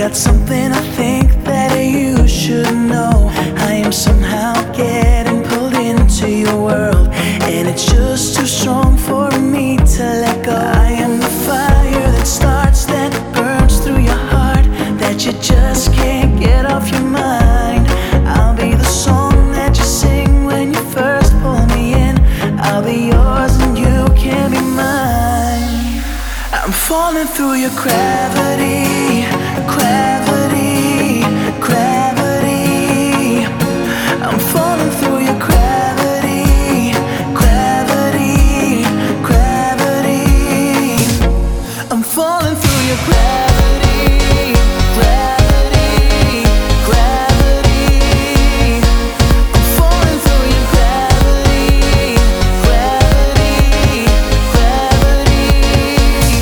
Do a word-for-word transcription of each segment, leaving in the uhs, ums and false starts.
got something I think that you should know. I am somehow getting pulled into your world, and it's just too strong for me to let go. I am the fire that starts, that burns through your heart, that you just can't get off your mind. I'll be the song that you sing when you first pull me in. I'll be yours and you can be mine. I'm falling through your gravity, gravity, gravity. I'm falling through your gravity, gravity, gravity. I'm falling through your gravity, gravity, gravity. I'm falling through your gravity, gravity, gravity.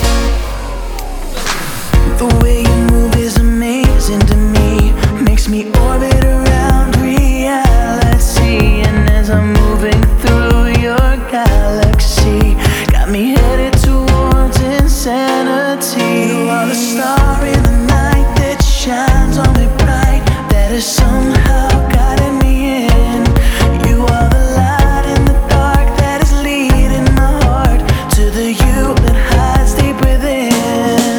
The way you move is amazing to me, makes me orbit around reality. And as I'm moving through your galaxy, got me headed towards insanity. You are the star in the night that shines on me bright, that has somehow gotten me in. You are the light in the dark that is leading my heart to the you that hides deep within.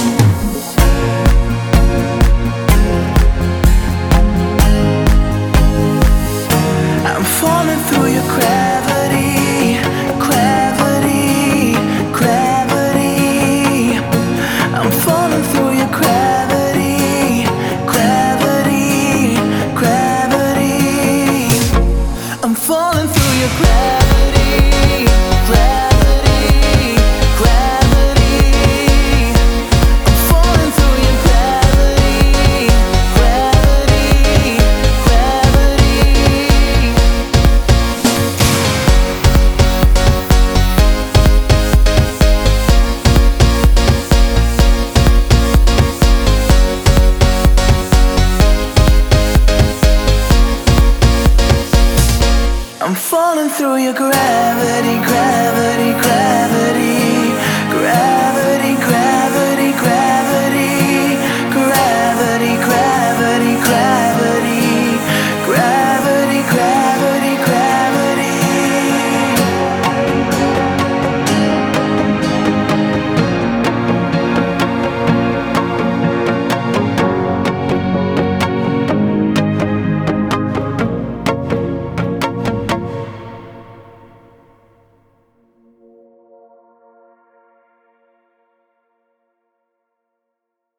I'm falling through your gravity, gravity, gravity. I'm falling through your gravity, gravity, gravity. I'm falling through your gravity, gravity, gravity. I'm falling through your gravity, gravity, gravity. I'm falling through your gravity.